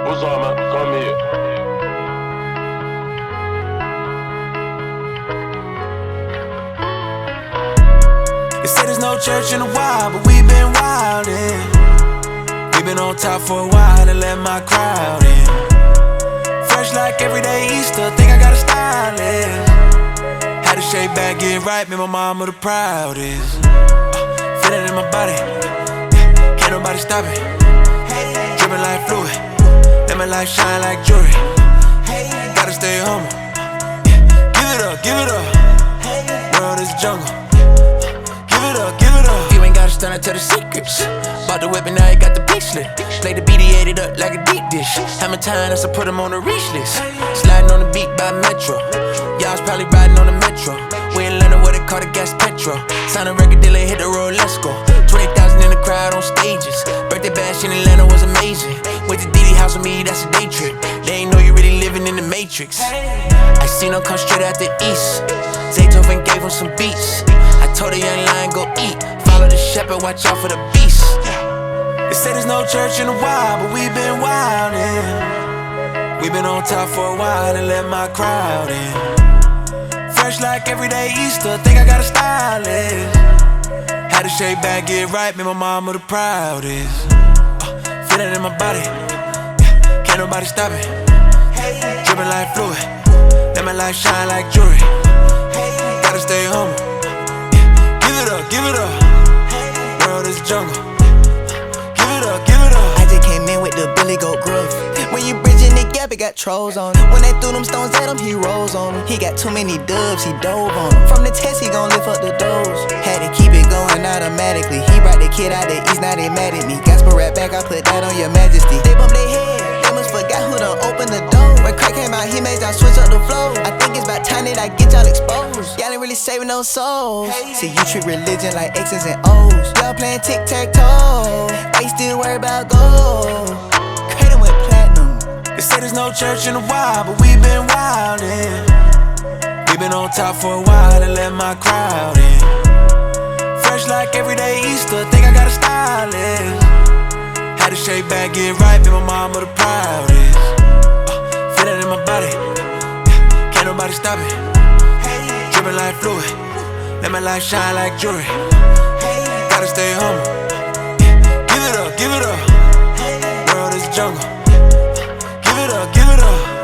Uzama, come here. They say there's no church in a while, but we've been wildin'. We've been on top for a while and let my crowd in. Fresh like everyday Easter, think I got a stylist. Had to shake back, get right, make my mama the proudest. Feel it in my body, can't nobody stop it. Drippin' like fluid, let my light shine like jewelry. Gotta stay humble, give it up, give it up. World is a jungle, give it up, give it up. You ain't gotta stand up to the secrets. Bought the whip and now you got the beat slit. Play the beat, he ate it up like a deep dish. Hammer time, that's to put him on the reach list. Sliding on the beat by Metro. Y'all was probably riding on the Metro. We in London where they call the gas petrol. Sign a record deal and hit the road, let's go. 20,000 in the crowd on stages. Birthday bash in Atlanta was amazing. Went to Diddy house with me, that's a day trip. They ain't know you really living in the Matrix. I seen him come straight out the east. Zaytoven gave him some beats. I told the young lion go eat. Follow the shepherd, watch out for the beast. They say there's no church in a while, but we've been wildin'. We've been on top for a while and let my crowd in. Fresh like everyday Easter, think I got a stylist. Had to shake back, get right, make my mama the proudest. Feel it in my body, can't nobody stop it. Drippin' like fluid, let my light shine like jewelry. Gotta stay humble, give it up, give it up. World is a jungle, give it up, give it up. I just came in with the Billy Goat gruff. When you bridging the gap, it got trolls on it. When they threw them stones at him, he rose on them. He got too many dubs, he dove on them. From the test, he gon' lift up the doors. Had to keep it going automatically. He brought the kid out the east, now they mad at me. Gasper rap back, I put that on your majesty. They bump their head, they must forgot who done opened the door. When crack came out, he made y'all switch up the flow. I think it's about time that I get y'all exposed. Y'all ain't really saving no souls. See, you treat religion like X's and O's. Y'all playing tic-tac-toe, why you still worry about gold? Cradle went platinum. They say there's no church in a while, but we've been wildin'. We've been on top for a while and let my crowd in. Fresh like everyday Easter, think I got a stylist. Had to shake back, get right, make my mama the proudest. Feel it in my body, can't nobody stop it. Drippin' like fluid, let my light shine like jewelry. Gotta stay humble, give it up, give it up. World is a jungle, give it up, give it up.